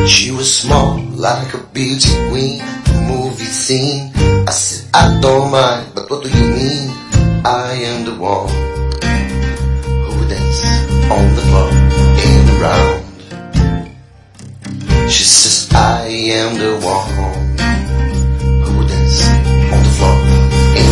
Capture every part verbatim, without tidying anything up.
She was small like a beauty queen, movie scene. I said, I don't mind, but what do you mean? I am the one who dances on the floor and around. She says, I am the one who dances on the floor and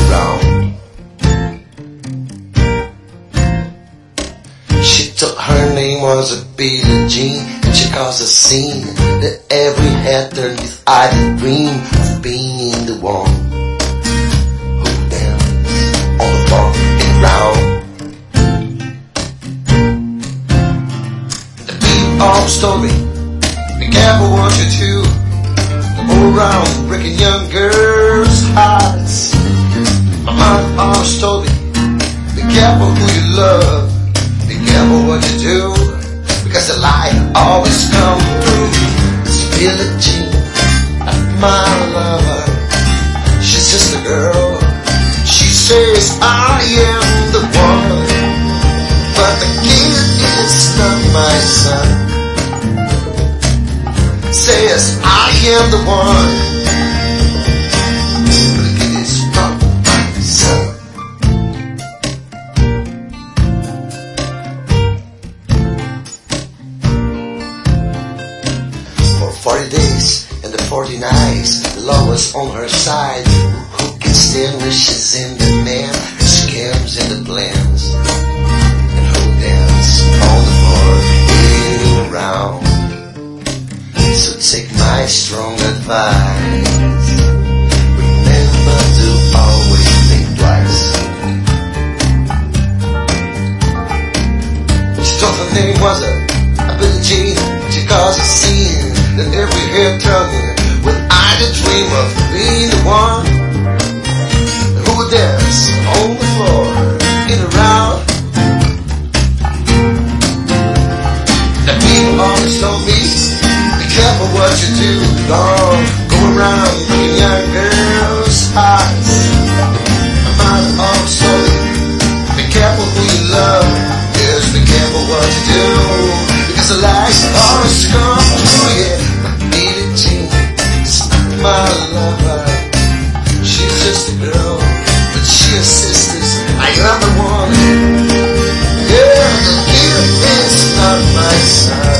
around. She told her name was a Billie Jean, and she caused a scene that every head turned his eye to dream of being the one who dances on the floor and around. The beat of the story, be careful what you do. Go around breaking young girls' hearts. My mind of the story, be careful who you love. Be careful what you do, because the lie always comes through. This Billie Jean, my lover, she's just a girl. She says I am the one, but the kid is not my son. Says I am the one, but the kid is not my son. Forty days and the forty nights, the law was on her side. Who can stand when she's in the man, the scams and the plans, and who dance on the floor and around. So take my strong advice, remember to always think twice. She thought her name was a, a Billie Jean. She caused a scene that every head turning, when I did dream of being the one who would dance on the floor and around. The people always told me, be careful what you do. Don't go around breaking young girls' hearts. My mother always told me, be careful who you love. Yes, be careful what you do, because the lies always come true. Yeah, Billie Jean is my lover. She's just a girl, but she insists I am the one. Yeah, the kid is not my son.